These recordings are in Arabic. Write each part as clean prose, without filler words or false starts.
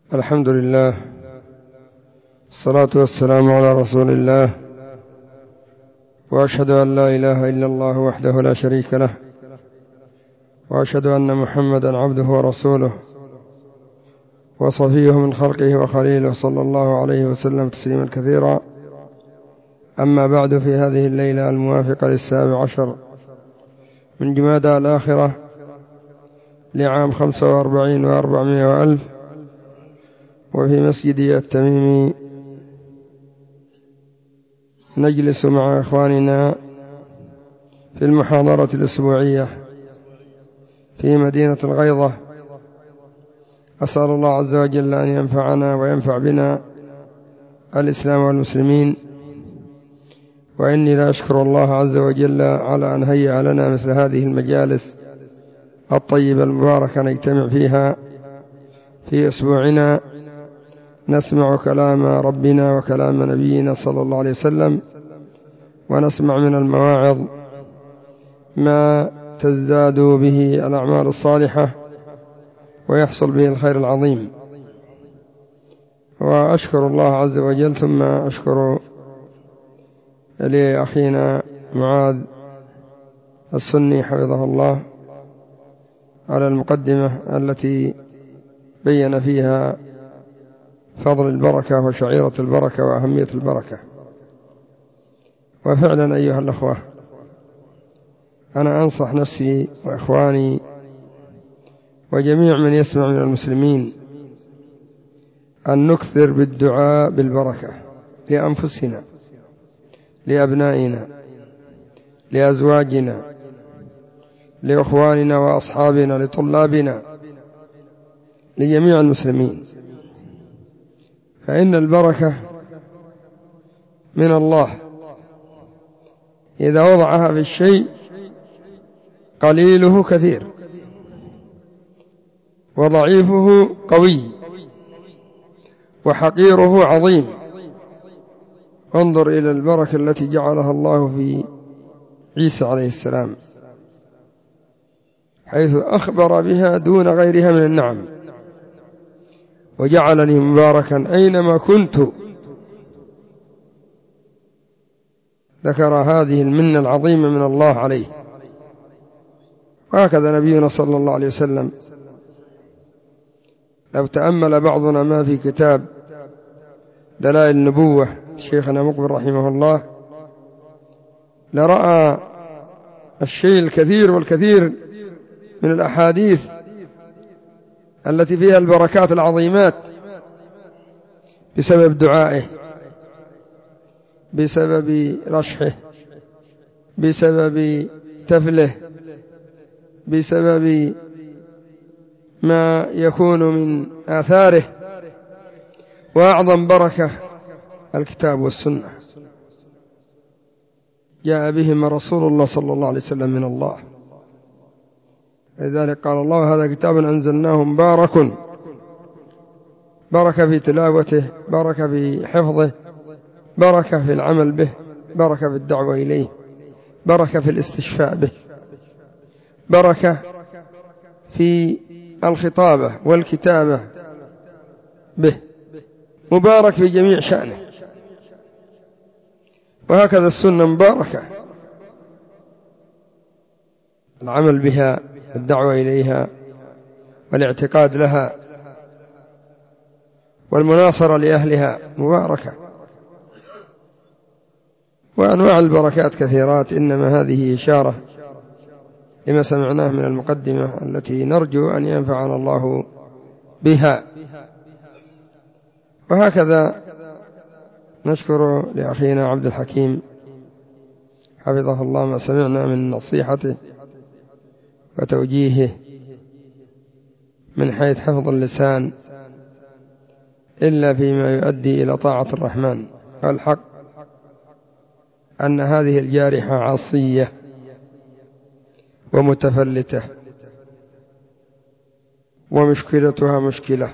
الحمد لله، الصلاة والسلام على رسول الله، وأشهد أن لا إله إلا الله وحده لا شريك له، وأشهد أن محمدا عبده ورسوله وصفيه من خلقه وخليله، صلى الله عليه وسلم تسليما كثيرا. أما بعد، في هذه الليلة الموافقة 17 من جمادى الآخرة لعام 45 و400 وألف، وفي مسجد التميمي نجلس مع إخواننا في المحاضرة الأسبوعية في مدينة الغيضة. أسأل الله عز وجل أن ينفعنا وينفع بنا الإسلام والمسلمين، وإني لا أشكر الله عز وجل على أن هيأ لنا مثل هذه المجالس الطيبة المباركة نجتمع فيها في أسبوعنا، نسمع كلام ربنا وكلام نبينا صلى الله عليه وسلم، ونسمع من المواعظ ما تزداد به الأعمال الصالحة ويحصل به الخير العظيم. وأشكر الله عز وجل، ثم أشكر لأخينا معاذ السني حفظه الله على المقدمة التي بين فيها فضل البركة وشعيرة البركة وأهمية البركة. وفعلا أيها الأخوة، أنا أنصح نفسي وإخواني وجميع من يسمع من المسلمين أن نكثر بالدعاء بالبركة لأنفسنا، لأبنائنا، لأزواجنا، لإخواننا وأصحابنا، لطلابنا، لجميع المسلمين، فإن البركة من الله. إذا وضعها في الشيء قليله كثير وضعيفه قوي وحقيره عظيم. انظر إلى البركة التي جعلها الله في عيسى عليه السلام، حيث أخبر بها دون غيرها من النعم: وجعلني مباركا أينما كنت. ذكر هذه المنة العظيمة من الله عليه. وهكذا نبينا صلى الله عليه وسلم، لو تأمل بعضنا ما في كتاب دلائل النبوة شيخنا مقبل رحمه الله، لرأى الشيء الكثير والكثير من الأحاديث التي فيها البركات العظيمات بسبب دعائه، بسبب رشحه، بسبب تفله، بسبب ما يكون من آثاره. وأعظم بركة الكتاب والسنة جاء بهما رسول الله صلى الله عليه وسلم من الله. لذلك قال الله: هذا كتاب أنزلناه مبارك، بركة في تلاوته، بركة في حفظه، بركة في العمل به، بركة في الدعوة إليه، بركة في الاستشفاء به، بركة في الخطابة والكتابة به، مبارك في جميع شأنه. وهكذا السنة مباركة، العمل بها، الدعوة إليها، والاعتقاد لها، والمناصرة لأهلها مباركة. وأنواع البركات كثيرات، إنما هذه إشارة لما سمعناه من المقدمة التي نرجو أن ينفعنا الله بها. وهكذا نشكر لأخينا عبد الحكيم حفظه الله ما سمعنا من نصيحته وتوجيهه من حيث حفظ اللسان إلا فيما يؤدي إلى طاعة الرحمن. والحق أن هذه الجارحة عصية ومتفلتة، ومشكلتها مشكلة.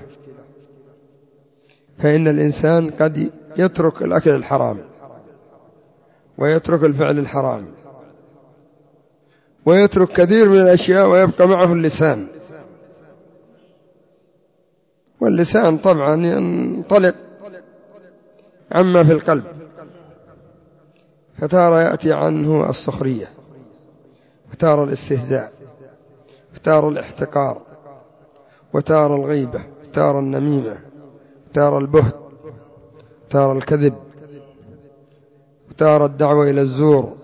فإن الإنسان قد يترك الأكل الحرام، ويترك الفعل الحرام، ويترك كثير من الأشياء، ويبقى معه اللسان. واللسان طبعا ينطلق عما في القلب، فتارة يأتي عنه السخرية، وتارة الاستهزاء، وتارة الاحتقار، وتارة الغيبة، وتارة النميمة، وتارة البهت، وتارة الكذب، وتارة الدعوة إلى الزور،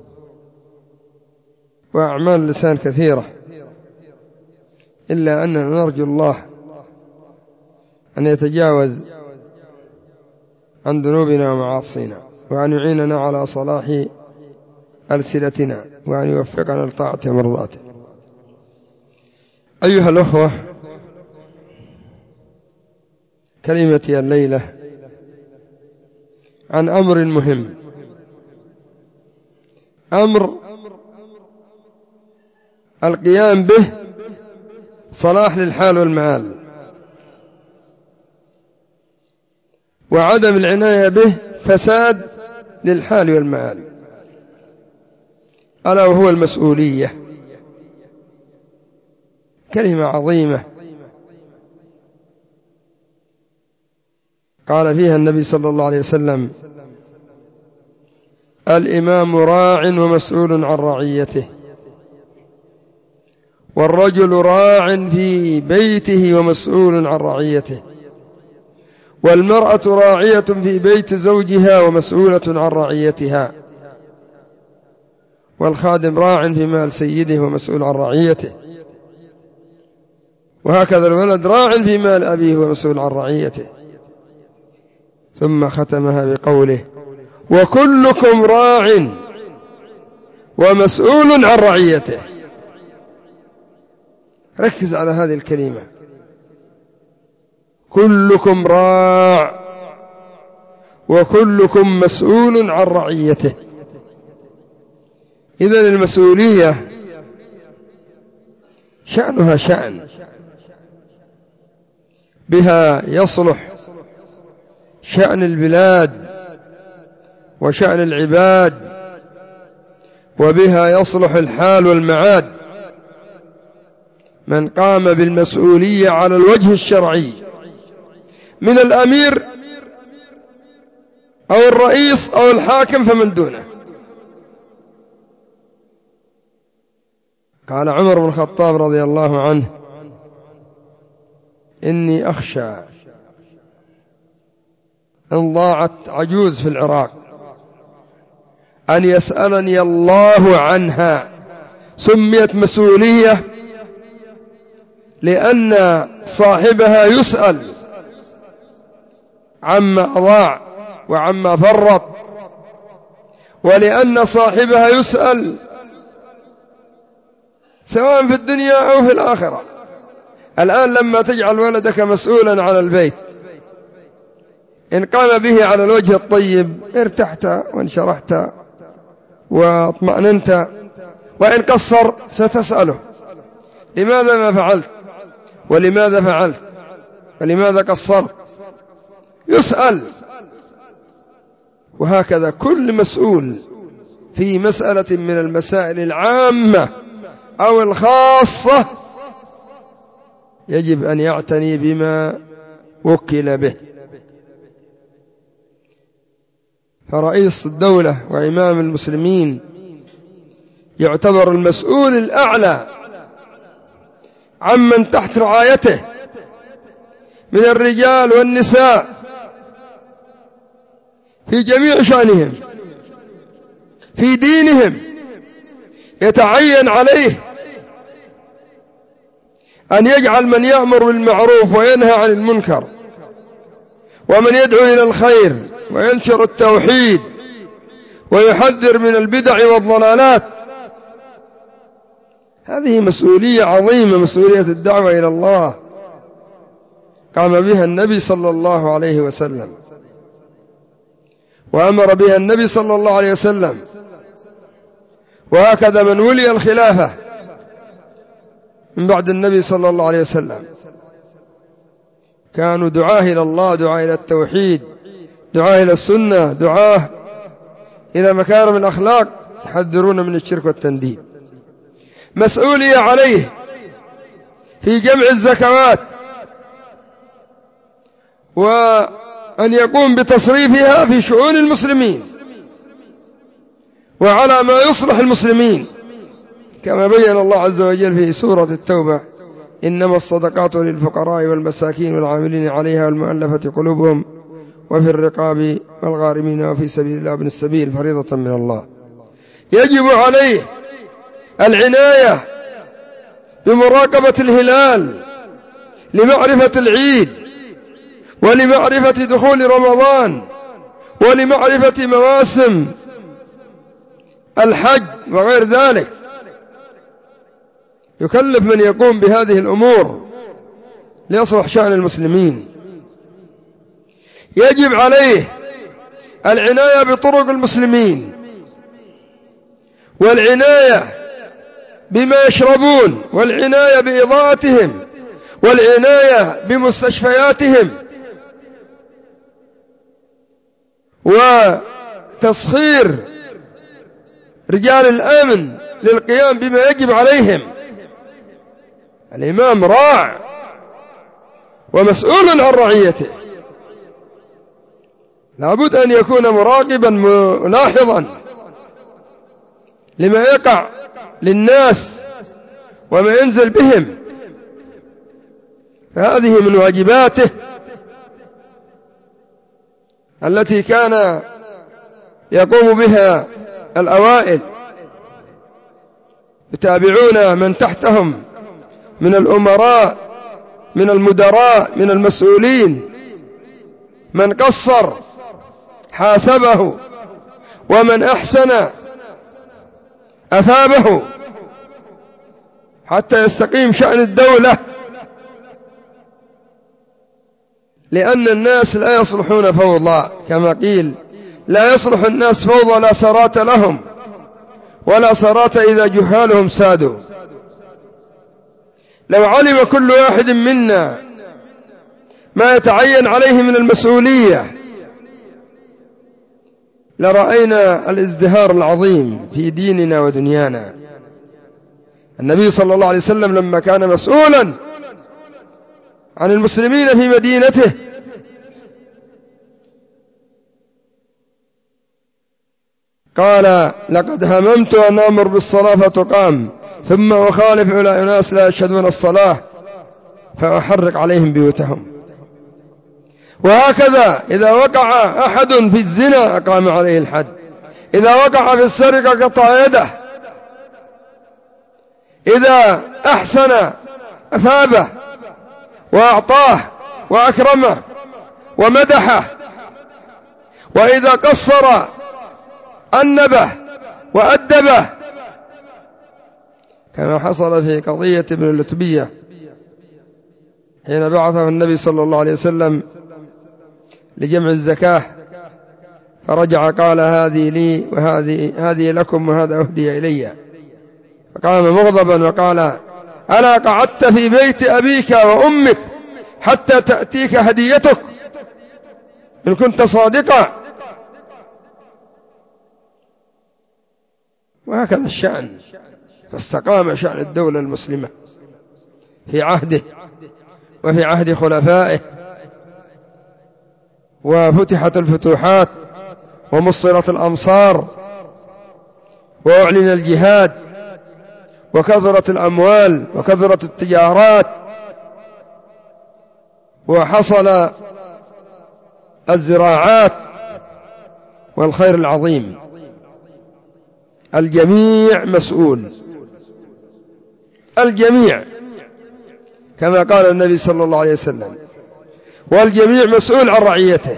وأعمال اللسان كثيرة، إلا أننا نرجو الله أن يتجاوز عن ذنوبنا ومعاصينا، وأن يعيننا على صلاح ألسنتنا، وأن يوفقنا لطاعته ومرضاته. أيها الأخوة، كلمتي الليلة عن أمر مهم، أمر القيام به صلاح للحال والمآل، وعدم العناية به فساد للحال والمآل، ألا وهو المسؤولية. كلمة عظيمة قال فيها النبي صلى الله عليه وسلم: الإمام راع ومسؤول عن رعيته، والرجل راع في بيته ومسؤول عن رعيته، والمرأة راعية في بيت زوجها ومسؤولة عن رعيتها، والخادم راع في مال سيده ومسؤول عن رعيته، وهكذا الولد راع في مال أبيه ومسؤول عن رعيته. ثم ختمها بقوله: وكلكم راع ومسؤول عن رعيته. ركز على هذه الكلمة: كلكم راع وكلكم مسؤول عن رعيته. إذن المسؤولية شأنها شأن، بها يصلح شأن البلاد وشأن العباد، وبها يصلح الحال والمعاد. من قام بالمسؤولية على الوجه الشرعي من الأمير أو الرئيس أو الحاكم فمن دونه. قال عمر بن الخطاب رضي الله عنه: إني أخشى إن ضاعت عجوز في العراق أن يسألني الله عنها. سميت مسؤولية لأن صاحبها يسأل عما أضاع وعما فرط، ولأن صاحبها يسأل سواء في الدنيا أو في الآخرة. الآن لما تجعل ولدك مسؤولا على البيت، إن قام به على الوجه الطيب ارتحت وانشرحت واطمأننت، وإن قصر ستسأله: لماذا ما فعلت؟ ولماذا فعلت؟ ولماذا قصرت؟ يسأل. وهكذا كل مسؤول في مسألة من المسائل العامة أو الخاصة يجب أن يعتني بما وكل به. فرئيس الدولة وإمام المسلمين يعتبر المسؤول الأعلى عمن تحت رعايته من الرجال والنساء في جميع شأنهم، في دينهم. يتعين عليه أن يجعل من يأمر بالمعروف وينهى عن المنكر، ومن يدعو إلى الخير وينشر التوحيد ويحذر من البدع والضلالات. هذه مسؤولية عظيمة، مسؤولية الدعوة إلى الله، قام بها النبي صلى الله عليه وسلم، وأمر بها النبي صلى الله عليه وسلم. وهكذا من ولي الخلافة من بعد النبي صلى الله عليه وسلم كانوا دعاة إلى الله، دعاة إلى التوحيد، دعاة إلى السنة، دعاة إلى مكارم الأخلاق، يحذرون من الشرك والتنديد. مسؤولية عليه في جمع الزكوات وأن يقوم بتصريفها في شؤون المسلمين وعلى ما يصلح المسلمين، كما بين الله عز وجل في سورة التوبة: إنما الصدقات للفقراء والمساكين والعاملين عليها والمؤلفة قلوبهم وفي الرقاب والغارمين وفي سبيل الله وابن السبيل فريضة من الله. يجب عليه العناية بمراقبة الهلال لمعرفة العيد ولمعرفة دخول رمضان ولمعرفة مواسم الحج وغير ذلك. يكلف من يقوم بهذه الأمور ليصلح شأن المسلمين. يجب عليه العناية بطرق المسلمين والعناية بما يشربون والعناية بإضاءتهم والعناية بمستشفياتهم وتسخير رجال الأمن للقيام بما يجب عليهم. الإمام راع ومسؤول عن رعيته، لابد أن يكون مراقبا ملاحظا لما يقع للناس وما ينزل بهم، فهذه من واجباته التي كان يقوم بها الأوائل، يتابعون من تحتهم من الأمراء من المدراء من المسؤولين، من قصر حاسبه ومن أحسن أثابه حتى يستقيم شأن الدولة، لأن الناس لا يصلحون فوضى، كما قيل: لا يصلح الناس فوضى لا سرات لهم ولا سرات إذا جهالهم سادوا. لو علم كل واحد منا ما يتعين عليه من المسؤولية لرأينا الازدهار العظيم في ديننا ودنيانا. النبي صلى الله عليه وسلم لما كان مسؤولا عن المسلمين في مدينته قال: لقد هممت أن أمر بالصلاة فتقام ثم أخالف على أناس لا يشهدون الصلاة فأحرق عليهم بيوتهم. وهكذا إذا وقع أحد في الزنا أقام عليه الحد، إذا وقع في السرقة قطع يده، إذا أحسن أثابه وأعطاه وأكرمه ومدحه، وإذا قصر أنبه وأدبه، كما حصل في قضية ابن اللتبية حين بعثه النبي صلى الله عليه وسلم لجمع الزكاة، فرجع قال: هذه لي وهذه لكم وهذا أهدي إلي. فقام مغضبا وقال: ألا قعدت في بيت أبيك وأمك حتى تأتيك هديتك إن كنت صادقا؟ وهكذا الشأن. فاستقام شأن الدولة المسلمة في عهده وفي عهد خلفائه، وفتحت الفتوحات ومصرت الأمصار وأعلن الجهاد وكثرت الأموال وكثرت التجارات وحصل الزراعات والخير العظيم. الجميع مسؤول، الجميع، كما قال النبي صلى الله عليه وسلم: والجميع مسؤول عن رعيته.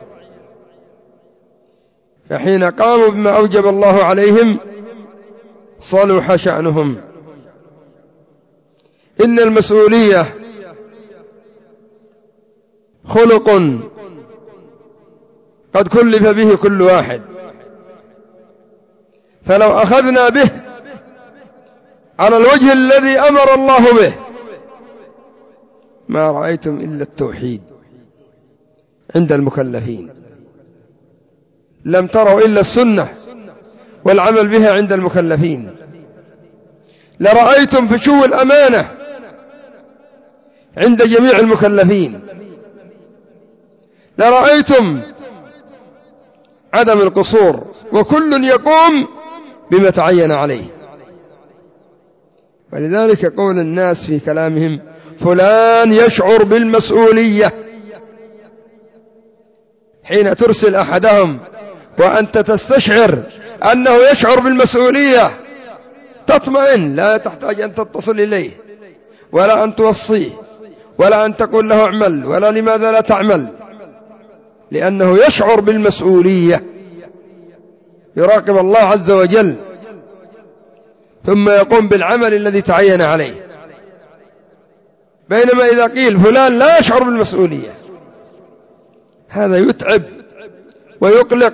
فحين قاموا بما أوجب الله عليهم صلح شأنهم. إن المسؤولية خلق قد كلف به كل واحد، فلو أخذنا به على الوجه الذي أمر الله به ما رأيتم إلا التوحيد عند المكلفين، لم تروا إلا السنة والعمل بها عند المكلفين، لرأيتم فشو الأمانة عند جميع المكلفين. لرأيتم عدم القصور، وكل يقوم بما تعين عليه. ولذلك يقول الناس في كلامهم: فلان يشعر بالمسؤولية. حين ترسل أحدهم وأنت تستشعر أنه يشعر بالمسؤولية تطمئن، لا تحتاج أن تتصل إليه ولا أن توصيه ولا أن تقول له اعمل ولا لماذا لا تعمل، لأنه يشعر بالمسؤولية، يراقب الله عز وجل ثم يقوم بالعمل الذي تعين عليه. بينما إذا قيل فلان لا يشعر بالمسؤولية، هذا يتعب ويقلق.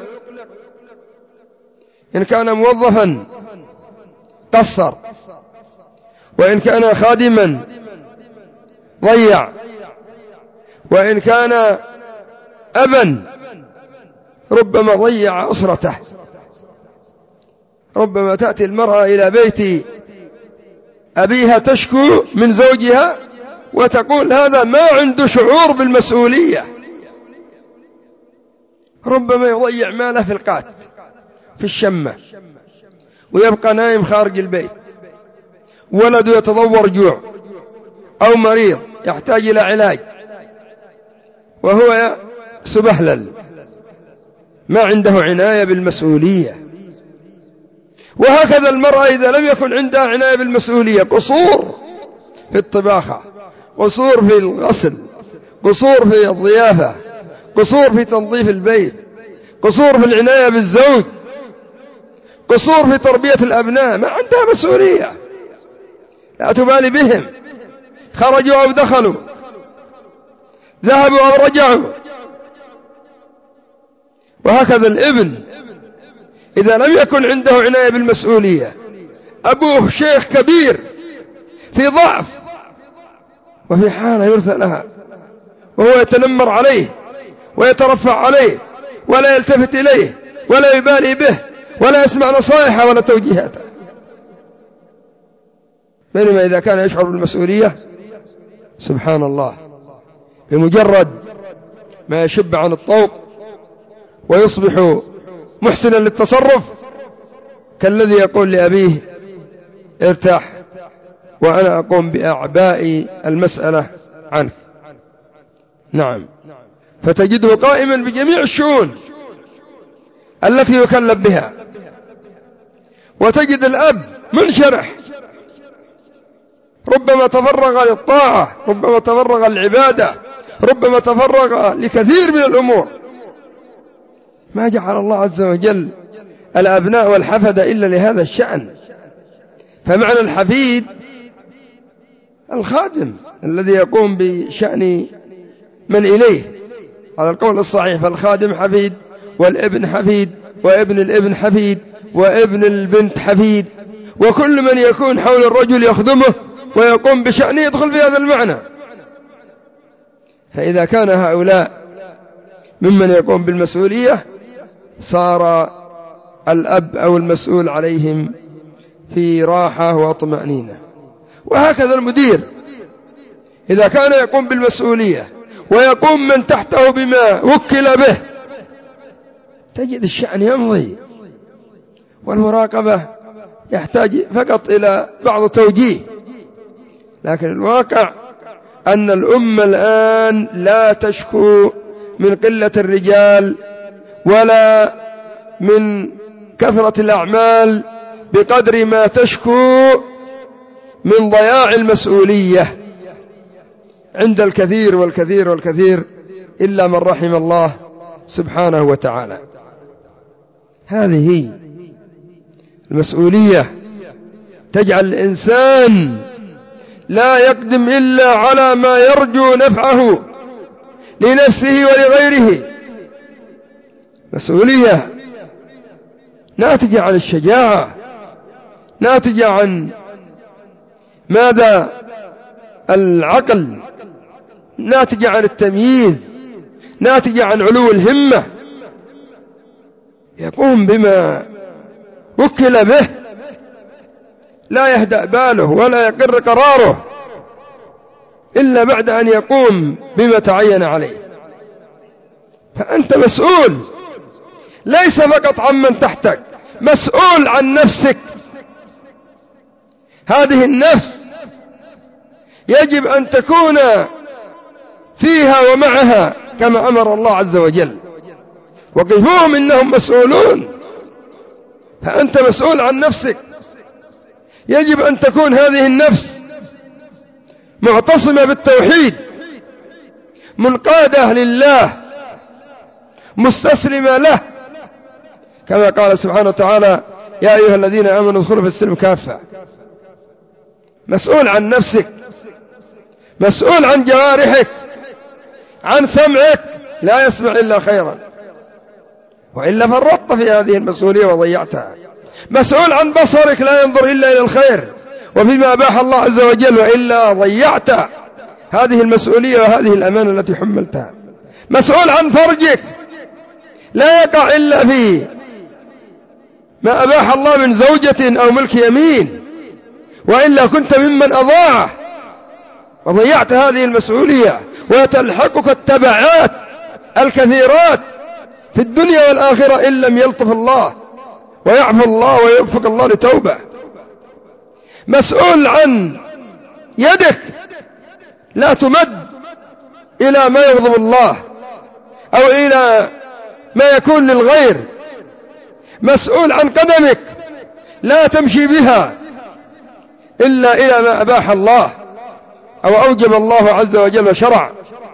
إن كان موظفا قصر، وإن كان خادما ضيع، وإن كان أبا ربما ضيع أسرته. ربما تأتي المرأة إلى بيت أبيها تشكو من زوجها وتقول هذا ما عنده شعور بالمسؤولية. ربما يضيع ماله في القات في الشمة ويبقى نايم خارج البيت، ولده يتضور جوع أو مريض يحتاج إلى علاج وهو سبهلل، ما عنده عناية بالمسؤولية. وهكذا المرأة إذا لم يكن عندها عناية بالمسؤولية، قصور في الطباخة، قصور في الغسل، قصور في الضيافة، قصور في تنظيف البيت، قصور في العناية بالزوج، قصور في تربية الأبناء، ما عندها مسؤولية، لا تبالي بهم، خرجوا أو دخلوا، ذهبوا أو رجعوا. وهكذا الابن إذا لم يكن عنده عناية بالمسؤولية، أبوه شيخ كبير في ضعف وفي حالة يرثى لها، وهو يتنمر عليه ويترفع عليه ولا يلتفت إليه ولا يبالي به ولا يسمع نصائحه ولا توجيهاته. بينما إذا كان يشعر بالمسؤولية سبحان الله، بمجرد ما يشب عن الطوق ويصبح محسنا للتصرف كالذي يقول لأبيه ارتاح وأنا أقوم بأعباء المسألة عنك. نعم، فتجده قائما بجميع الشؤون التي يكلف بها. وتجد الأب منشرح، ربما تفرغ للطاعة، ربما تفرغ للعبادة، ربما تفرغ لكثير من الأمور. ما جعل الله عز وجل الأبناء والحفدة إلا لهذا الشأن. فمعنى الحفيد الخادم الذي يقوم بشأن من إليه على القول الصحيح، فالخادم حفيد، والابن حفيد، وابن الابن حفيد، وابن البنت حفيد، وكل من يكون حول الرجل يخدمه ويقوم بشأنه يدخل في هذا المعنى. فإذا كان هؤلاء ممن يقوم بالمسؤولية صار الأب أو المسؤول عليهم في راحة وطمأنينة. وهكذا المدير إذا كان يقوم بالمسؤولية ويقوم من تحته بما وكل به تجد الشأن يمضي، والمراقبة يحتاج فقط إلى بعض توجيه. لكن الواقع أن الأمة الآن لا تشكو من قلة الرجال ولا من كثرة الأعمال بقدر ما تشكو من ضياع المسؤولية عند الكثير والكثير والكثير إلا من رحم الله سبحانه وتعالى. هذه المسؤولية تجعل الإنسان لا يقدم إلا على ما يرجو نفعه لنفسه ولغيره. مسؤولية ناتجة عن الشجاعة، ناتجة عن ماذا؟ العقل، ناتجة عن التمييز، ناتجة عن علو الهمة، يقوم بما وكل به، لا يهدأ باله ولا يقر قراره إلا بعد أن يقوم بما تعين عليه. فأنت مسؤول ليس فقط عمن تحتك، مسؤول عن نفسك. هذه النفس يجب أن تكون فيها ومعها كما أمر الله عز وجل، وقفوهم إنهم مسؤولون. فأنت مسؤول عن نفسك. يجب أن تكون هذه النفس معتصمة بالتوحيد، منقادة لله، مستسلمة له، كما قال سبحانه وتعالى: يا أيها الذين آمنوا ادخلوا في السلم كافة. مسؤول عن نفسك، مسؤول عن جوارحك، عن سمعك لا يسمع إلا خيرا، وإلا فرطت في هذه المسؤولية وضيعتها. مسؤول عن بصرك لا ينظر إلا إلى الخير وفيما أباح الله عز وجل، وإلا ضيعت هذه المسؤولية وهذه الأمانة التي حملتها. مسؤول عن فرجك لا يقع إلا في ما أباح الله من زوجة أو ملك يمين، وإلا كنت ممن أضاعه وضيعت هذه المسؤولية، وتلحقك التبعات الكثيرات في الدنيا والآخرة إن لم يلطف الله ويعفو الله ويوفق الله لتوبة. مسؤول عن يدك لا تمد إلى ما يغضب الله أو إلى ما يكون للغير. مسؤول عن قدمك لا تمشي بها إلا إلى ما أباح الله أو أوجب الله عز وجل وشرع.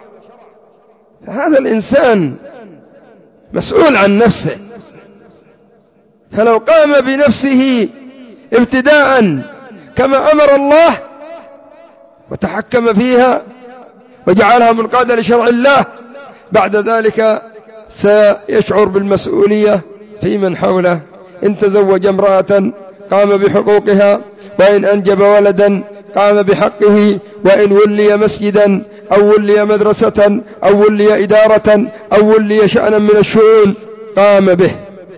هذا الإنسان مسؤول عن نفسه، فلو قام بنفسه ابتداء كما أمر الله وتحكم فيها وجعلها منقادة لشرع الله، بعد ذلك سيشعر بالمسؤولية في من حوله. إن تزوج امرأة قام بحقوقها، وإن أنجب ولدا قام بحقه، وإن ولي مسجدا أو ولي مدرسة أو ولي إدارة أو ولي شأنا من الشؤون قام به.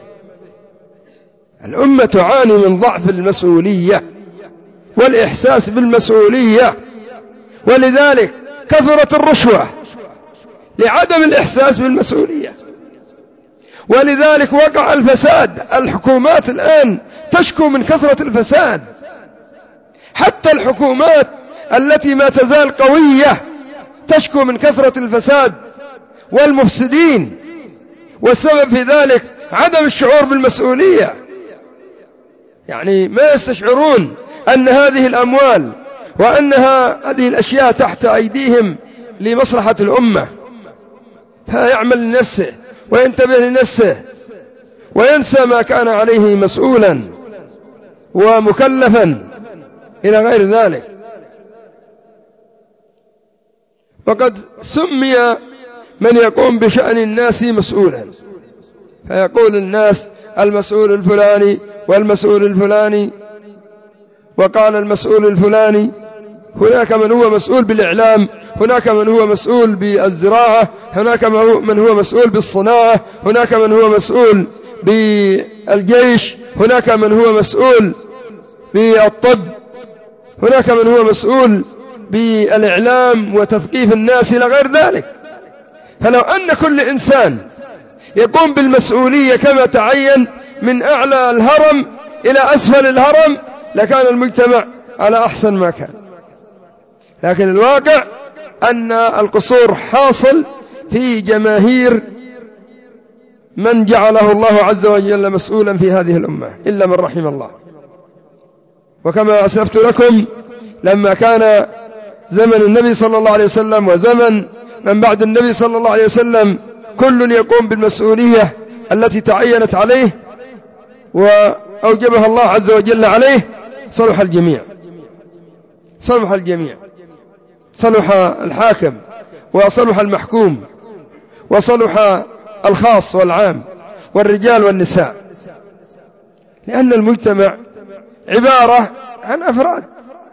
الأمة تعاني من ضعف المسؤولية والإحساس بالمسؤولية، ولذلك كثرت الرشوة لعدم الإحساس بالمسؤولية، ولذلك وقع الفساد. الحكومات الآن تشكو من كثرة الفساد، حتى الحكومات التي ما تزال قوية تشكو من كثرة الفساد والمفسدين، والسبب في ذلك عدم الشعور بالمسؤولية. يعني ما يستشعرون أن هذه الأموال وأنها هذه الأشياء تحت أيديهم لمصلحة الأمة، فيعمل لنفسه وينتبه لنفسه وينسى ما كان عليه مسؤولا ومكلفا إلى غير ذلك. وقد سمي من يقوم بشأن الناس مسؤولا، فيقول الناس المسؤول الفلاني والمسؤول الفلاني، وقال المسؤول الفلاني. هناك من هو مسؤول بالإعلام، هناك من هو مسؤول بالزراعة، هناك من هو مسؤول بالصناعة، هناك من هو مسؤول بالجيش، هناك من هو مسؤول بالطب، هناك من هو مسؤول بالإعلام وتثقيف الناس إلى غير ذلك. فلو أن كل إنسان يقوم بالمسؤولية كما تعين من أعلى الهرم إلى أسفل الهرم لكان المجتمع على أحسن ما كان. لكن الواقع أن القصور حاصل في جماهير من جعله الله عز وجل مسؤولا في هذه الأمة إلا من رحم الله. وكما أسلفت لكم لما كان زمن النبي صلى الله عليه وسلم وزمن من بعد النبي صلى الله عليه وسلم كل يقوم بالمسؤولية التي تعينت عليه وأوجبها الله عز وجل عليه، صلح الجميع، صلح الجميع، صلح الحاكم وصلح المحكوم وصلح الخاص والعام والرجال والنساء، لأن المجتمع عبارة عن أفراد.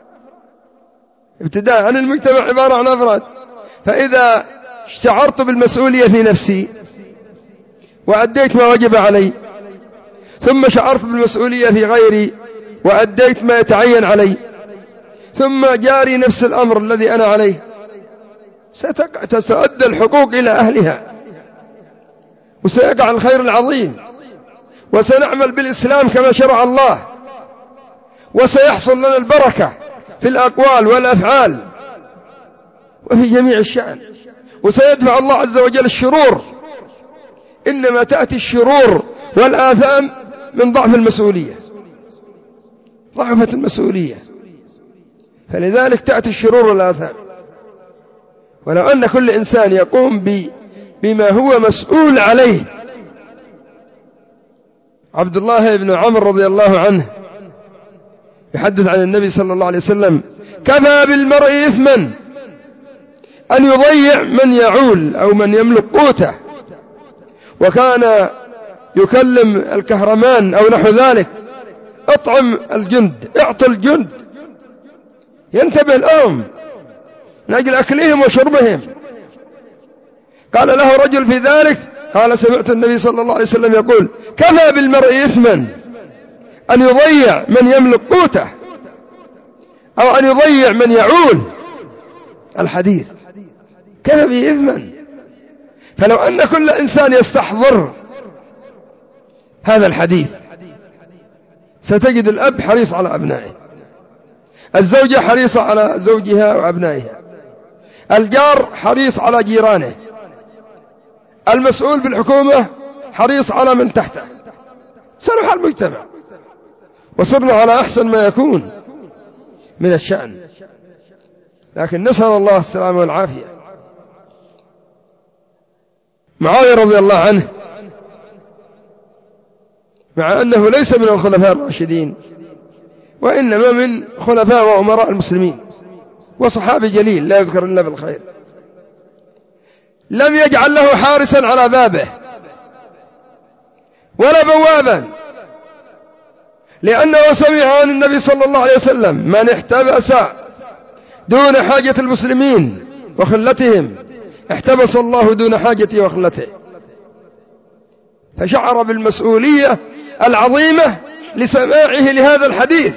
ابتداء عن المجتمع عبارة عن أفراد، فإذا شعرت بالمسؤولية في نفسي وأديت ما وجب علي، ثم شعرت بالمسؤولية في غيري وأديت ما يتعين علي، ثم جاري نفس الأمر الذي أنا عليه، ستؤدى الحقوق إلى أهلها. وسيقع الخير العظيم، وسنعمل بالإسلام كما شرع الله، وسيحصل لنا البركة في الأقوال والأفعال وفي جميع الشأن، وسيدفع الله عز وجل الشرور. إنما تأتي الشرور والآثام من ضعف المسؤولية، ضعفت المسؤولية، فلذلك تأتي الشرور والآثام. ولو أن كل إنسان يقوم بما هو مسؤول عليه. عبد الله بن عمرو رضي الله عنه يحدث عن النبي صلى الله عليه وسلم: كفى بالمرء إثما أن يضيع من يعول أو من يملك قوته. وكان يكلم الكهرمان أو نحو ذلك: اطعم الجند، اعط الجند، ينتبه لهم من أجل أكلهم وشربهم. قال له رجل في ذلك، قال: سمعت النبي صلى الله عليه وسلم يقول: كفى بالمرء إثما أن يضيع من يملك قوته أو أن يضيع من يعول. الحديث كفى به إثما. فلو أن كل إنسان يستحضر هذا الحديث ستجد الأب حريص على أبنائه، الزوجة حريصة على زوجها وأبنائها، الجار حريص على جيرانه، المسؤول في الحكومة حريص على من تحته. صلح المجتمع وصرنا على أحسن ما يكون من الشأن. لكن نسأل الله السلامة والعافية. معاوية رضي الله عنه مع أنه ليس من الخلفاء الراشدين، وإنما من خلفاء وأمراء المسلمين، وصحابي جليل لا يذكر إلا بالخير، لم يجعل له حارسا على بابه ولا بوابا، لأنه سمع عن النبي صلى الله عليه وسلم: من احتبس دون حاجة المسلمين وخلتهم احتبس الله دون حاجته وخلته. فشعر بالمسؤولية العظيمة لسماعه لهذا الحديث.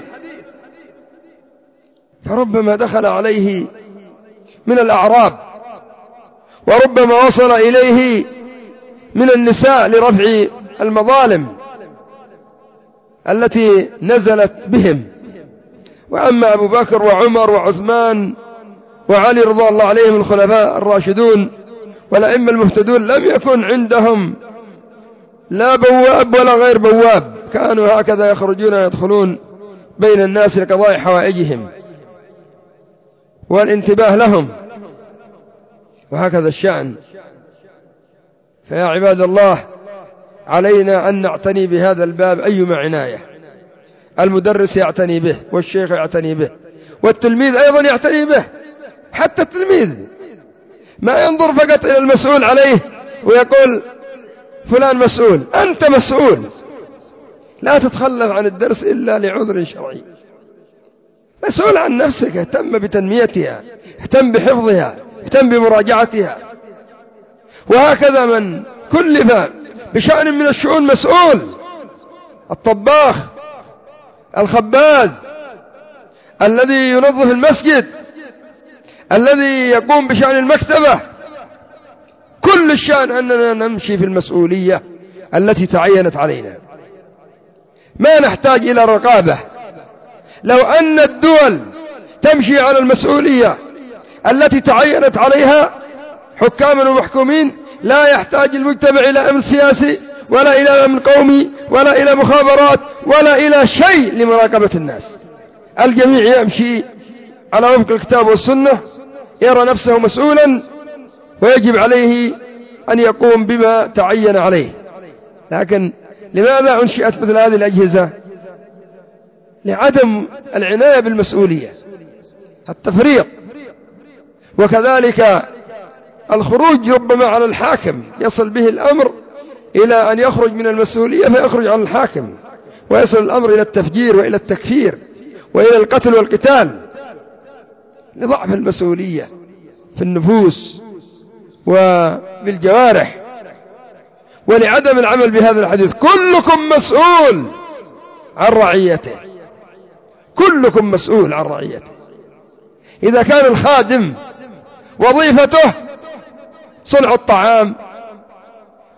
فربما دخل عليه من الأعراب، وربما وصل إليه من النساء لرفع المظالم التي نزلت بهم. وأما أبو بكر وعمر وعثمان وعلي رضي الله عليهم الخلفاء الراشدون والأئمة المهتدون لم يكن عندهم لا بواب ولا غير بواب، كانوا هكذا يخرجون ويدخلون بين الناس لقضاء حوائجهم والانتباه لهم، وهكذا الشأن. فيا عباد الله، علينا أن نعتني بهذا الباب أيما عناية. المدرس يعتني به، والشيخ يعتني به، والتلميذ أيضا يعتني به. حتى التلميذ ما ينظر فقط إلى المسؤول عليه ويقول فلان مسؤول. أنت مسؤول، لا تتخلف عن الدرس إلا لعذر شرعي. مسؤول عن نفسك، اهتم بتنميتها، اهتم بحفظها، اهتم بمراجعتها. وهكذا من كلف بشأن من الشؤون مسؤول: الطباخ، الخباز، الذي ينظف المسجد، الذي يقوم بشأن المكتبة. كل الشأن أننا نمشي في المسؤولية التي تعينت علينا، ما نحتاج إلى رقابة. لو أن الدول تمشي على المسؤولية التي تعينت عليها حكاما ومحكومين، لا يحتاج المجتمع إلى أمن سياسي ولا إلى أمن قومي ولا إلى مخابرات ولا إلى شيء لمراقبة الناس. الجميع يمشي على وفق الكتاب والسنة، يرى نفسه مسؤولا ويجب عليه أن يقوم بما تعين عليه. لكن لماذا أنشئت مثل هذه الأجهزة؟ لعدم العناية بالمسؤولية، التفريط. وكذلك الخروج ربما على الحاكم، يصل به الأمر إلى أن يخرج من المسؤولية فيخرج على الحاكم، ويصل الأمر إلى التفجير وإلى التكفير وإلى القتل والقتال، لضعف المسؤولية في النفوس وبالجوارح، ولعدم العمل بهذا الحديث: كلكم مسؤول عن رعيته. كلكم مسؤول عن رعيته. إذا كان الخادم وظيفته صنع الطعام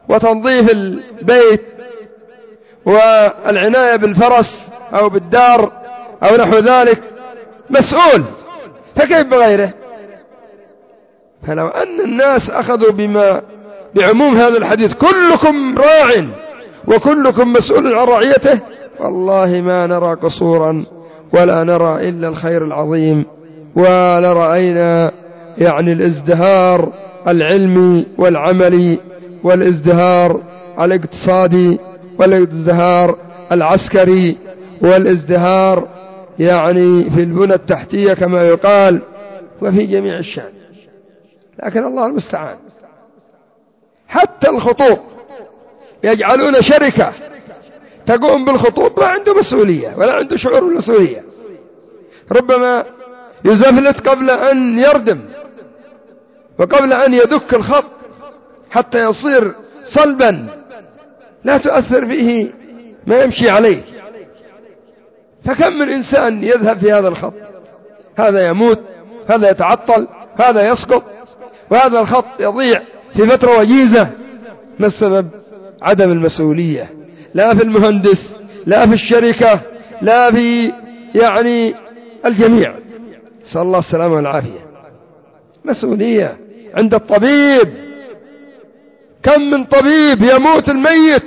وتنظيف البيت والعناية بالفرس أو بالدار أو نحو ذلك مسؤول، فكيف بغيره؟ فلو أن الناس أخذوا بعموم هذا الحديث كلكم راع وكلكم مسؤول عن رعيته، والله ما نرى قصورا ولا نرى إلا الخير العظيم، ولرأينا يعني الازدهار العلمي والعملي والازدهار الاقتصادي والازدهار العسكري والازدهار يعني في البنى التحتية كما يقال وفي جميع الشأن. لكن الله المستعان، حتى الخطوط يجعلون شركة تقوم بالخطوط ما عنده مسؤولية ولا عنده شعور بالمسؤولية، ربما يزفلت قبل أن يردم وقبل أن يدك الخط حتى يصير صلبا لا تؤثر فيه ما يمشي عليه. فكم من إنسان يذهب في هذا الخط، هذا يموت، هذا يتعطل، هذا يسقط، وهذا الخط يضيع في فترة وجيزة. ما السبب؟ عدم المسؤولية، لا في المهندس لا في الشركة لا في يعني الجميع. نسأل الله السلامة والعافية. مسؤولية عند الطبيب، كم من طبيب يموت الميت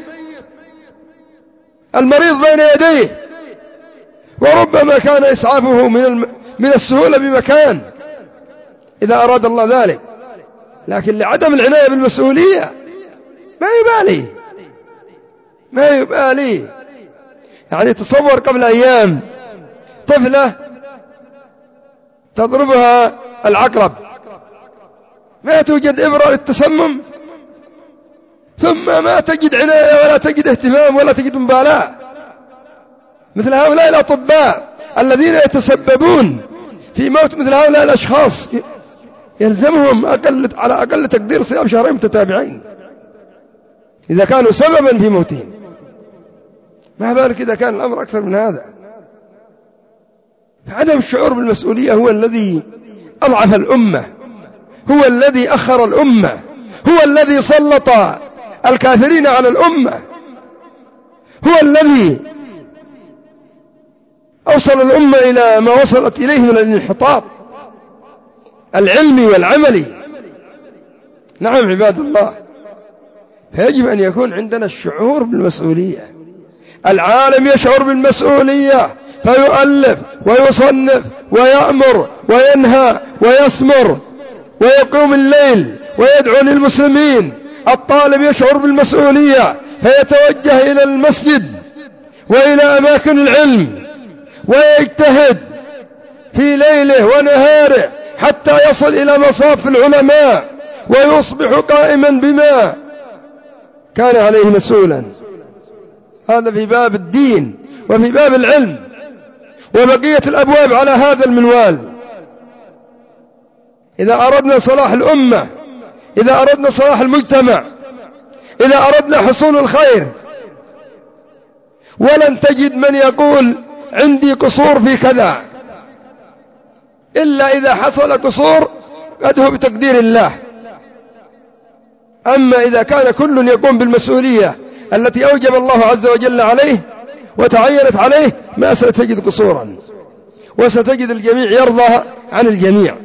المريض بين يديه، وربما كان إسعافه من السهولة بمكان إذا أراد الله ذلك، لكن لعدم العناية بالمسؤولية ما يبالي. يعني تصور قبل أيام طفلة تضربها العقرب، ما توجد إبرة للتسمم، ثم ما تجد عناية ولا تجد اهتمام ولا تجد مبالاة. مثل هؤلاء الأطباء الذين يتسببون في موت مثل هؤلاء الأشخاص يلزمهم على أقل تقدير صيام شهرين متتابعين إذا كانوا سببا في موتهم، ما بالك إذا كان الأمر أكثر من هذا. عدم الشعور بالمسؤولية هو الذي أضعف الأمة، هو الذي أخر الأمة، هو الذي سلط الكافرين على الأمة، هو الذي أوصل الأمة إلى ما وصلت إليه من الانحطاط العلمي والعملي. نعم عباد الله، فيجب أن يكون عندنا الشعور بالمسؤولية. العالم يشعر بالمسؤولية فيؤلف ويصنف ويأمر وينهى ويثمر ويقوم الليل ويدعو للمسلمين. الطالب يشعر بالمسؤولية فيتوجه إلى المسجد وإلى أماكن العلم ويجتهد في ليله ونهاره حتى يصل إلى مصاف العلماء ويصبح قائما بما كان عليه مسؤولا. هذا في باب الدين وفي باب العلم، وبقية الأبواب على هذا المنوال. إذا أردنا صلاح الأمة، إذا أردنا صلاح المجتمع، إذا أردنا حصول الخير، ولن تجد من يقول عندي قصور في كذا إلا إذا حصل قصور قد هو بتقدير الله. أما إذا كان كل يقوم بالمسؤولية التي أوجب الله عز وجل عليه وتعينت عليه ما ستجد قصورا، وستجد الجميع يرضى عن الجميع،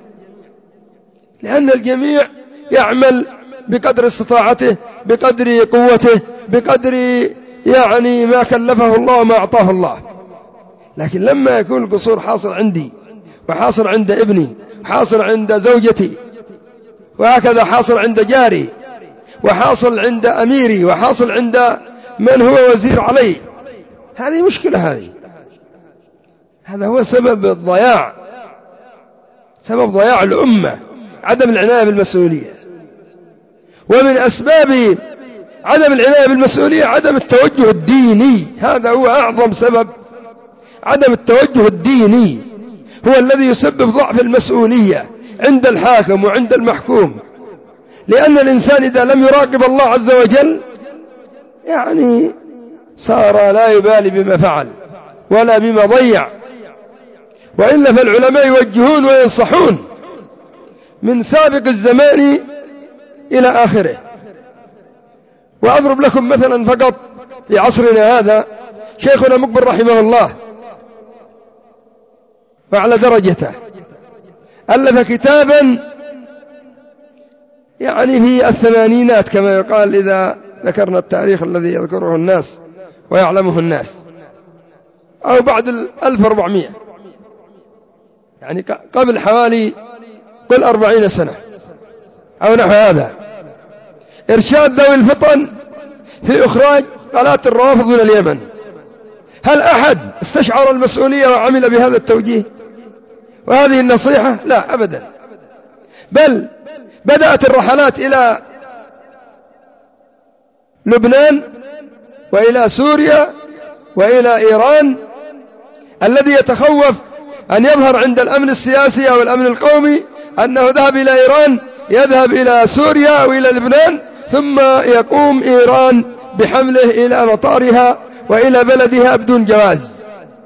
لأن الجميع يعمل بقدر استطاعته، بقدر قوته، بقدر يعني ما كلفه الله وما أعطاه الله. لكن لما يكون القصور حاصل عندي وحاصل عند ابني وحاصل عند زوجتي وهكذا حاصل عند جاري وحاصل عند أميري وحاصل عند من هو وزير علي، هذه مشكلة. هذا هو سبب الضياع، سبب ضياع الأمة، عدم العناية بالمسؤولية. ومن أسباب عدم العناية بالمسؤولية عدم التوجه الديني، هذا هو أعظم سبب. عدم التوجه الديني هو الذي يسبب ضعف المسؤولية عند الحاكم وعند المحكوم، لأن الإنسان إذا لم يراقب الله عز وجل يعني صار لا يبالي بما فعل ولا بما ضيع. وإلا فالعلماء يوجهون وينصحون من سابق الزمان إلى آخره. وأضرب لكم مثلا فقط في عصرنا هذا. شيخنا مقبل رحمه الله وعلى درجته ألف كتابا يعني في الثمانينات كما يقال إذا ذكرنا التاريخ الذي يذكره الناس ويعلمه الناس، أو بعد 1400، يعني قبل حوالي قل 40 سنة أو نحو هذا. إرشاد ذوي الفطن في إخراج غلاة الروافض من اليمن. هل أحد استشعر المسؤولية وعمل بهذا التوجيه وهذه النصيحة؟ لا أبدا، بل بدأت الرحلات إلى لبنان وإلى سوريا وإلى إيران. الذي يتخوف أن يظهر عند الأمن السياسي أو الأمن القومي أنه ذهب إلى إيران يذهب إلى سوريا أو إلى لبنان، ثم يقوم إيران بحمله إلى مطارها وإلى بلدها بدون جواز،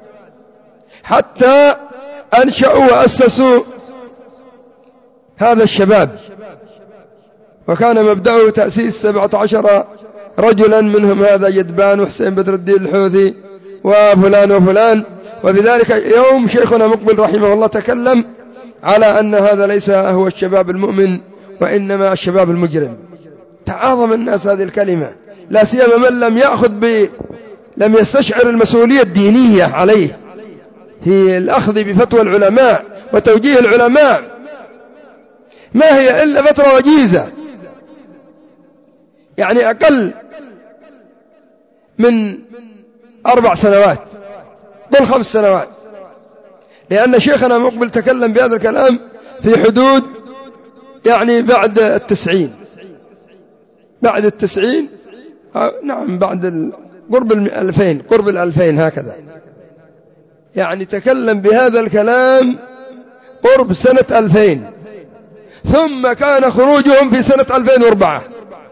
حتى أنشأوا وأسسوا هذا الشباب. وكان مبدأه تأسيس 17 رجلا، منهم هذا جدبان وحسين بدر الدين الحوثي وفلان وفلان. وبذلك يوم شيخنا مقبل رحمه الله تكلم على أن هذا ليس هو الشباب المؤمن وإنما الشباب المجرم. تعاظم الناس هذه الكلمة، لا سيما من لم يستشعر المسؤولية الدينية عليه في الأخذ بفتوى العلماء وتوجيه العلماء. ما هي إلا فترة وجيزة، يعني أقل من 4 سنوات بل 5 سنوات، لأن شيخنا مقبل تكلم بهذا الكلام في حدود يعني بعد 90 نعم، بعد قرب 2000 هكذا، يعني تكلم بهذا الكلام قرب سنة 2000. ثم كان خروجهم في سنة 2004،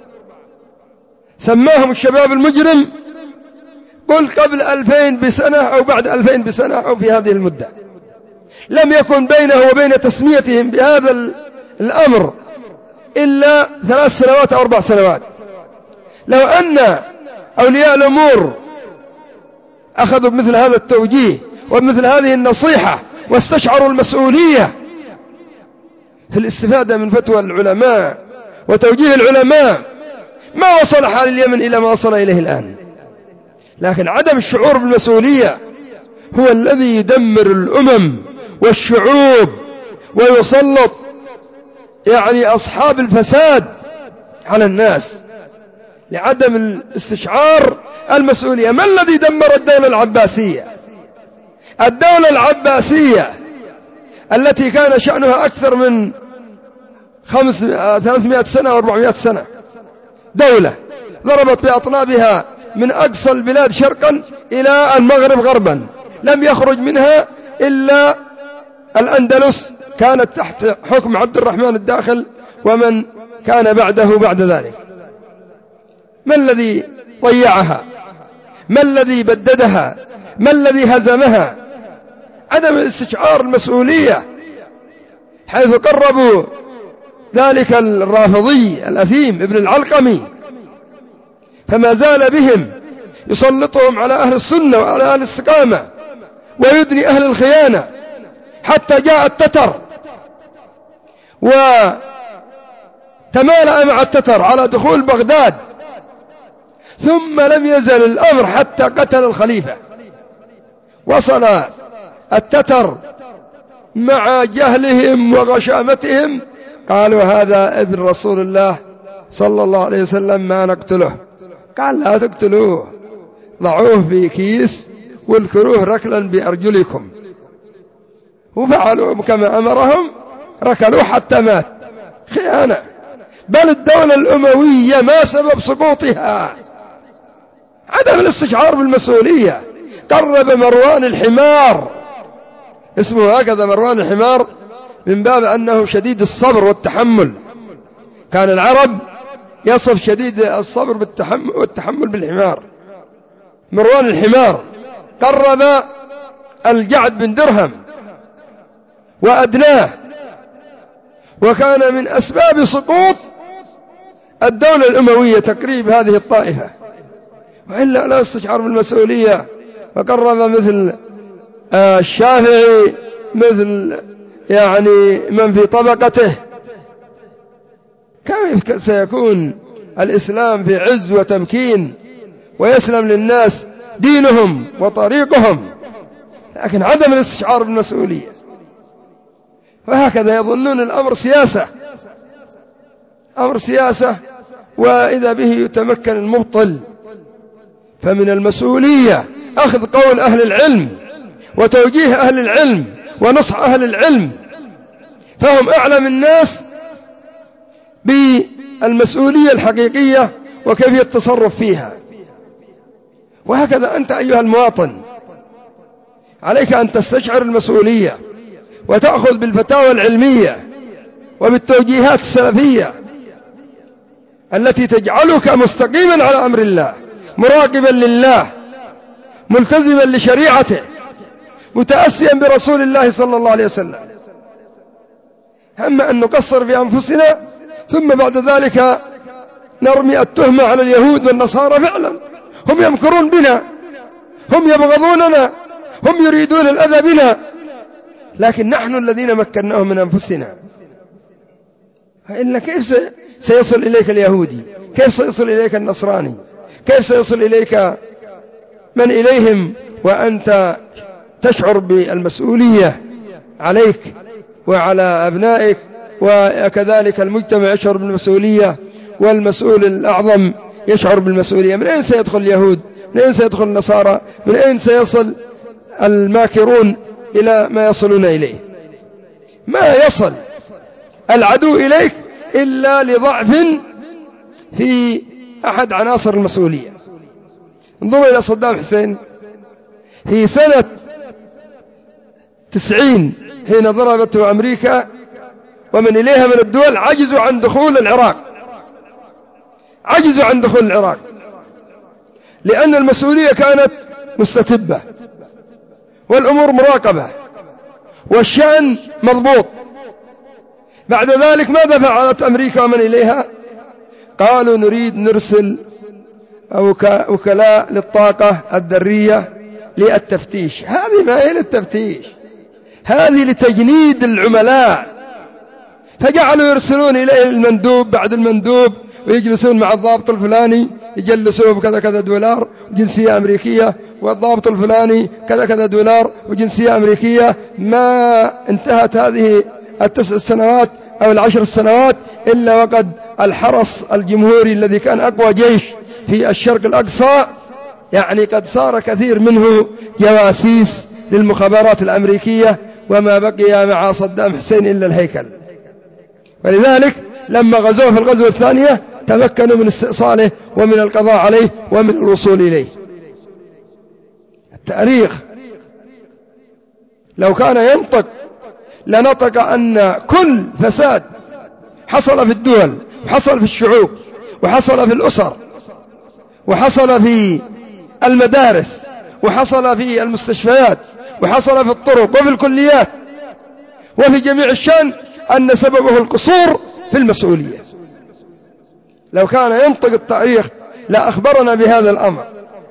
سماهم الشباب المجرم، قل قبل 2000 بسنة أو بعد 2000 بسنة أو في هذه المدة. لم يكن بينه وبين تسميتهم بهذا الأمر إلا 3 سنوات أو 4 سنوات. لو أن أولياء الأمور أخذوا بمثل هذا التوجيه ومثل هذه النصيحة واستشعروا المسؤولية في الاستفادة من فتوى العلماء وتوجيه العلماء، ما وصل حال اليمن إلى ما وصل إليه الآن. لكن عدم الشعور بالمسؤولية هو الذي يدمر الأمم والشعوب ويسلط يعني أصحاب الفساد على الناس لعدم الاستشعار المسؤولية. ما الذي دمر الدولة العباسية؟ الدولة العباسية التي كان شأنها أكثر من 300 سنة و 400 سنة، دولة ضربت بأطنابها من أقصى البلاد شرقا إلى المغرب غربا، لم يخرج منها إلا الأندلس، كانت تحت حكم عبد الرحمن الداخل ومن كان بعده بعد ذلك. ما الذي ضيعها؟ ما الذي بددها؟ ما الذي هزمها؟ عدم الاستشعار المسؤولية، حيث قربوا ذلك الرافضي الأثيم ابن العلقمي، فما زال بهم يسلطهم على أهل السنة وعلى أهل الاستقامة ويدني أهل الخيانة، حتى جاء التتر وتمالأ مع التتر على دخول بغداد، ثم لم يزل الأمر حتى قتل الخليفة. وصل التتر مع جهلهم وغشامتهم قالوا هذا ابن رسول الله صلى الله عليه وسلم ما نقتله. قال لا تقتلوه، ضعوه في كيس والكروه ركلا بأرجلكم. وفعلوا كما أمرهم، ركلوه حتى مات. خيانة. بل الدولة الأموية ما سبب سقوطها؟ عدم الاستشعار بالمسؤولية. قرب مروان الحمار، اسمه هكذا مروان الحمار، من باب أنه شديد الصبر والتحمل. كان العرب يصف شديد الصبر والتحمل بالحمار. مروان الحمار قرب الجعد بن درهم وأدناه، وكان من أسباب سقوط الدولة الأموية تقريب هذه الطائفة، وإلا لا استشعر بالمسؤولية، وقرب مثل الشافعي، مثل يعني من في طبقته. كيف سيكون الإسلام في عز وتمكين ويسلم للناس دينهم وطريقهم؟ لكن عدم الاستشعار بالمسؤولية. وهكذا يظنون الأمر سياسة، أمر سياسة، وإذا به يتمكن المبطل. فمن المسؤولية أخذ قول أهل العلم وتوجيه أهل العلم ونصح أهل العلم، فهم أعلم الناس بالمسؤولية الحقيقية وكيفية التصرف فيها. وهكذا أنت أيها المواطن عليك أن تستشعر المسؤولية وتأخذ بالفتاوى العلمية وبالتوجيهات السلفية التي تجعلك مستقيما على أمر الله، مراقبا لله، ملتزما لشريعته، متأسيا برسول الله صلى الله عليه وسلم. أما أن نقصر في أنفسنا ثم بعد ذلك نرمي التهمة على اليهود والنصارى، فعلا هم يمكرون بنا، هم يبغضوننا، هم يريدون الأذى بنا، لكن نحن الذين مكناهم من أنفسنا. فإن كيف سيصل إليك اليهودي؟ كيف سيصل إليك النصراني؟ كيف سيصل إليك من إليهم وأنت تشعر بالمسؤولية عليك وعلى أبنائك؟ وكذلك المجتمع يشعر بالمسؤولية، والمسؤول الأعظم يشعر بالمسؤولية. من أين سيدخل اليهود؟ من أين سيدخل النصارى؟ من أين سيصل الماكرون إلى ما يصلون إليه؟ ما يصل العدو إليك إلا لضعف في أحد عناصر المسؤولية. انظروا إلى صدام حسين في سنة 90 حين ضربته أمريكا ومن إليها من الدول، عجزوا عن دخول العراق، عجزوا عن دخول العراق لأن المسؤولية كانت مستتبة والأمور مراقبة والشأن مضبوط. بعد ذلك ماذا فعلت أمريكا ومن إليها؟ قالوا نريد نرسل وكلاء للطاقة الذرية للتفتيش. هذه ما هي للتفتيش، هذه لتجنيد العملاء. فجعلوا يرسلون إليه المندوب بعد المندوب، ويجلسون مع الضابط الفلاني يجلسوه بكذا كذا دولار وجنسية أمريكية، والضابط الفلاني كذا كذا دولار وجنسية أمريكية. ما انتهت هذه ال9 سنوات أو ال10 سنوات إلا وقد الحرس الجمهوري الذي كان أقوى جيش في الشرق الأقصى يعني قد صار كثير منه جواسيس للمخابرات الأمريكية، وما بقي مع صدام حسين إلا الهيكل. ولذلك لما غزوه في الغزوة الثانية تمكنوا من استئصاله ومن القضاء عليه ومن الوصول إليه. التاريخ لو كان ينطق لنطق أن كل فساد حصل في الدول وحصل في الشعوب وحصل في الأسر وحصل في المدارس وحصل في المستشفيات وحصل في الطرق وفي الكليات وفي جميع الشأن أن سببه القصور في المسؤولية. لو كان ينطق التاريخ لا أخبرنا بهذا الأمر.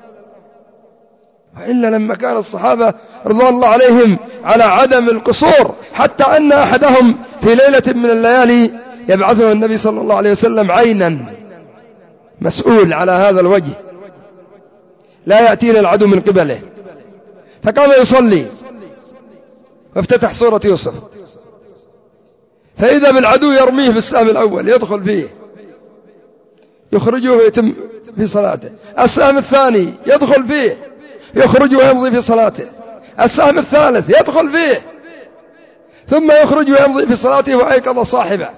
وإلا لما كان الصحابة رضوان الله عليهم على عدم القصور، حتى أن أحدهم في ليلة من الليالي يبعثه النبي صلى الله عليه وسلم عينا مسؤول على هذا الوجه لا يأتينا العدو من قبله، فقام يصلي وافتتح سورة يوسف، فإذا بالعدو يرميه بالسهم الأول يدخل فيه يخرجه ويتم في صلاته، السهم الثاني يدخل فيه يخرج ويمضي في صلاته، السهم الثالث يدخل فيه ثم يخرج ويمضي في صلاته وأيقظ صاحبه.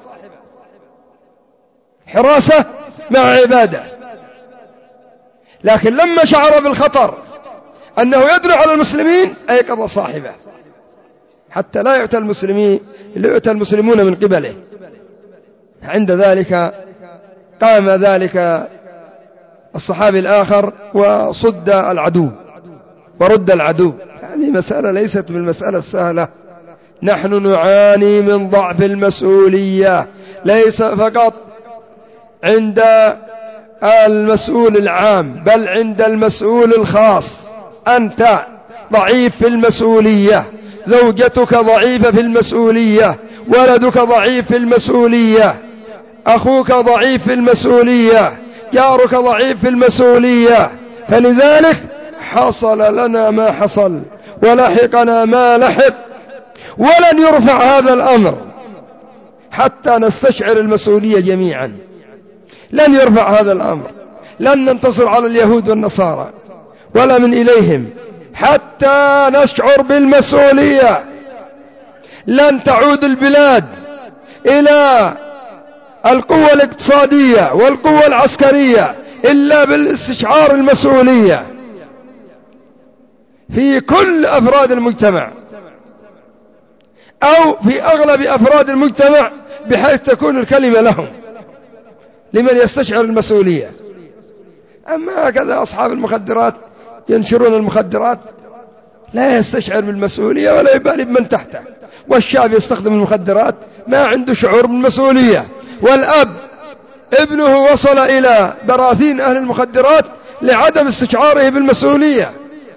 حراسة مع عبادة. لكن لما شعر بالخطر أنه يدرع على المسلمين أيقظ صاحبه حتى لا يؤتى المسلمون من قبله. عند ذلك قام ذلك الصحابي الآخر وصد العدو ورد العدو. هذه مسألة ليست بالمسألة السهلة. نحن نعاني من ضعف المسؤولية، ليس فقط عند المسؤول العام، بل عند المسؤول الخاص. أنت ضعيف في المسؤولية، زوجتك ضعيفة في المسؤولية، ولدك ضعيف في المسؤولية، أخوك ضعيف في المسؤولية، جارك ضعيف في المسؤولية، فلذلك حصل لنا ما حصل ولحقنا ما لحق، ولن يرفع هذا الأمر حتى نستشعر المسؤولية جميعا. لن يرفع هذا الأمر، لن ننتصر على اليهود والنصارى ولا من إليهم حتى نشعر بالمسؤولية. لن تعود البلاد إلى القوة الاقتصادية والقوة العسكرية إلا بالاستشعار المسؤولية في كل أفراد المجتمع، أو في أغلب أفراد المجتمع، بحيث تكون الكلمة لهم لمن يستشعر المسؤولية. أما هكذا أصحاب المخدرات ينشرون المخدرات، لا يستشعر بالمسؤولية ولا يبالي بمن تحته، والشاب يستخدم المخدرات ما عنده شعور بالمسؤولية، والأب ابنه وصل إلى براثين أهل المخدرات لعدم استشعاره بالمسؤولية.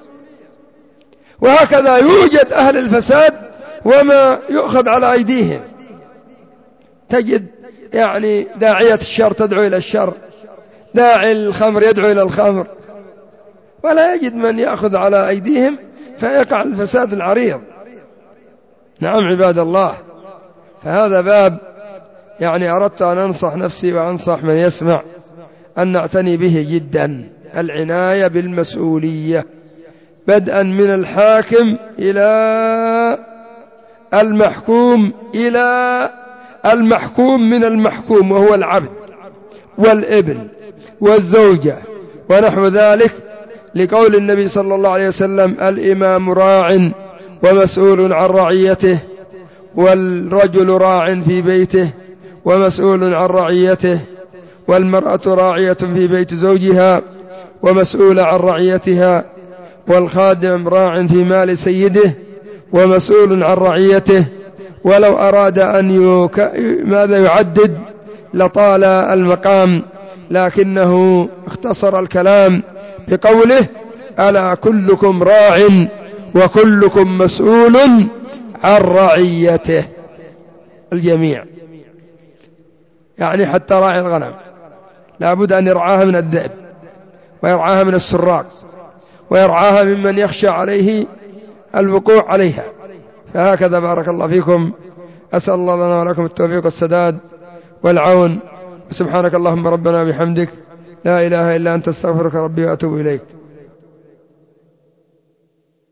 وهكذا يوجد أهل الفساد وما يؤخذ على أيديهم. تجد يعني داعية الشر تدعو إلى الشر، داعي الخمر يدعو إلى الخمر، ولا يجد من يأخذ على أيديهم، فيقع الفساد العريض. نعم عباد الله، فهذا باب يعني أردت أن أنصح نفسي وأنصح من يسمع أن نعتني به جدا، العناية بالمسؤولية، بدءا من الحاكم إلى المحكوم، إلى المحكوم من المحكوم وهو العبد والابن والزوجة ونحو ذلك، لقول النبي صلى الله عليه وسلم: الإمام راع ومسؤول عن رعيته، والرجل راع في بيته ومسؤول عن رعيته، والمرأة راعية في بيت زوجها ومسؤولة عن رعيتها، والخادم راع في مال سيده ومسؤول عن رعيته. ولو أراد أن ماذا يعدد لطال المقام، لكنه اختصر الكلام بقوله: ألا كلكم راع وكلكم مسؤول عن رعيته. الجميع، يعني حتى راعي الغنم لابد أن يرعاها من الذئب، ويرعاها من السراق، ويرعاها ممن يخشى عليه الوقوع عليها. فهكذا بارك الله فيكم، أسأل الله لنا ولكم التوفيق والسداد والعون. سبحانك اللهم ربنا بحمدك، لا إله إلا أنت، استغفرك ربي وأتوب إليك.